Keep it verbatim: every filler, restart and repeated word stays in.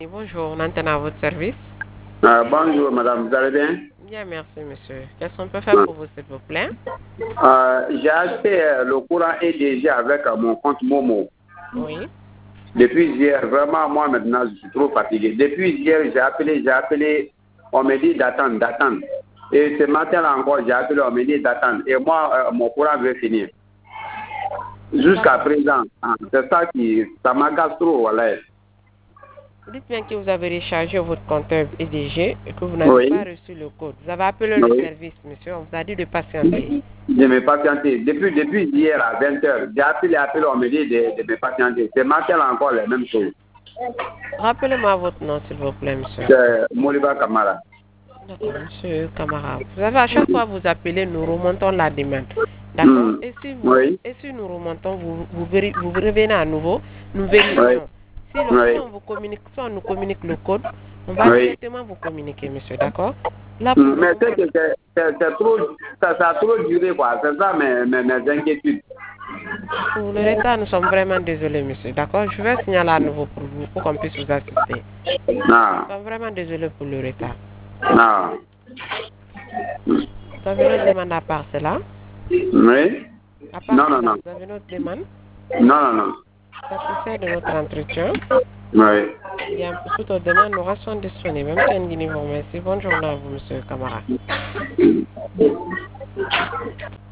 Bonjour, on entend à votre service. Euh, bonjour madame, vous allez bien? Bien, merci monsieur. Qu'est-ce qu'on peut faire pour vous s'il vous plaît? Euh, j'ai acheté euh, le courant E D G avec euh, mon compte Momo. Oui. Depuis hier, vraiment moi maintenant je suis trop fatigué. Depuis hier j'ai appelé, j'ai appelé, on me dit d'attendre, d'attendre. Et ce matin là encore j'ai appelé, on me dit d'attendre. Et moi euh, mon courant veut finir. Jusqu'à présent, hein, c'est ça qui, ça m'agace trop, voilà. Dites bien que vous avez rechargé votre compteur E D G et que vous n'avez Oui. pas reçu le code. Vous avez appelé le Oui. service, monsieur. On vous a dit de patienter. Je me patienter. Depuis, depuis hier à vingt heures, j'ai appelé, appelé, on me dit de, de me patienter. Ce matin là encore la même chose. Rappelez-moi votre nom, s'il vous plaît, monsieur. C'est Moliba Kamara. D'accord, monsieur Camara. Vous avez à chaque fois vous appelez, nous remontons la demande. D'accord? Mm. Et si vous, Oui. et si nous remontons, vous, vous, véri- vous revenez à nouveau, nous vérifions. Si, l'on- Oui. si on vous communique, si on nous communique le code, on va Oui. directement vous communiquer, monsieur. D'accord? Là, pour Mm. le Mais c'est moment, que c'est c'est- c'est trop, ça, ça a trop duré quoi. C'est ça mes, mes, mes inquiétudes. pour le retard, nous sommes vraiment désolés, monsieur. D'accord? Je vais signaler à nouveau pour vous, pour qu'on puisse vous assister. Non. Nous sommes vraiment désolés pour le retard. Non. Vous avez notre demande à part cela? Oui. À part Non, non, cela, non. vous avez notre demande? Non, non, non. Satisfait de notre entretien? Oui. Bien, pour toute autre demande, nous restons disponibles. Même si on vous remercie. Bonne journée à vous, monsieur Camara.